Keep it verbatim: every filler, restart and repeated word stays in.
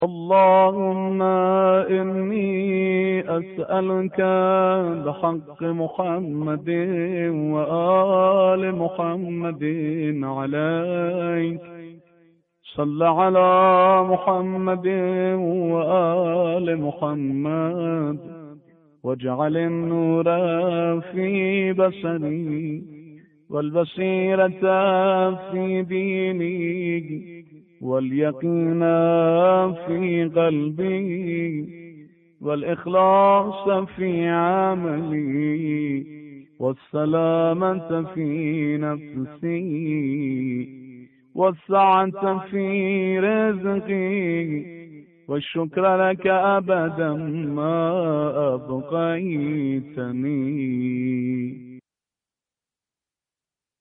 اللهم إني أسألك بحق محمد وآل محمد عليك صل على محمد وآل محمد واجعل النور في بصري والبصيرة في ديني واليقين في قلبي والإخلاص في عملي والسلامة في نفسي والسعة في رزقي والشكر لك أبدا ما أبقيتني.